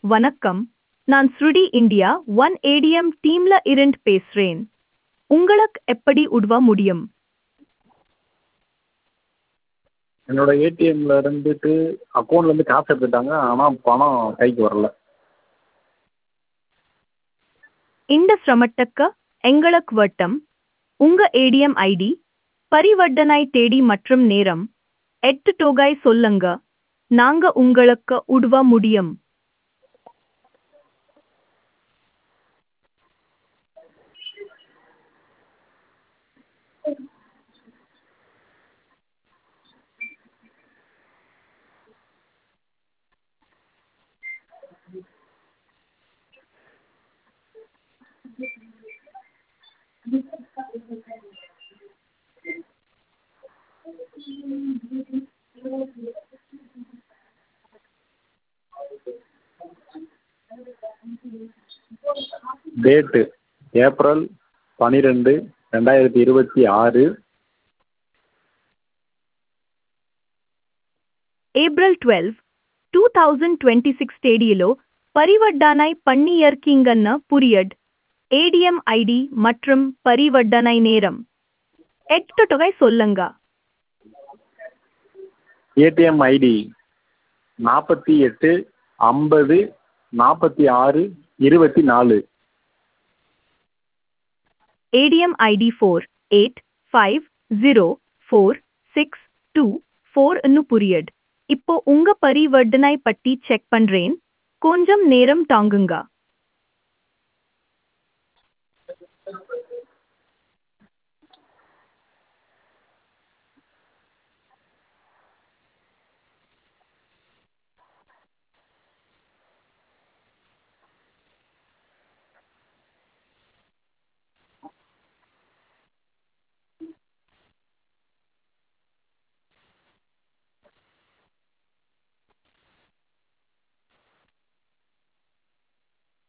வணக்கம். நான் ஸ்ருடி India one ATM டீம்ல இருந்து பேசுறேன். உங்களுக்கு எப்படி உதவ முடியும்? என்னோட ஏடிஎம்ல இருந்துட்டு அக்கௌண்ட்லேருந்து காசு எடுத்துட்டாங்க. ஆனால் பணம் கைக்கு வரல. இந்த சிரமத்துக்கு எங்களுக்கு வட்டம். உங்க ஏடிஎம் ஐடி, பரிவர்த்தனை தேதி மற்றும் நேரம், எட்டு தொகை சொல்லுங்க. நாங்க உங்களுக்கு உதவ முடியும். Date April 12, 2026. ஏப்ரல் 12, 2026 தேதியிலோ பரிவர்த்தனை பண்ணியிருக்கீங்கன்னு புரியுது. ஏடிஎம் ஐடி மற்றும் பரிவர்த்தனை நேரம், எட்டு தொகை சொல்லுங்க. ATM ID 48 50 46 24. ADM ID 48504624 புரியுது. இப்போ உங்க பரிவர்த்தனை பட்டி செக் பண்றேன். கொஞ்சம் நேரம் தாங்குங்க.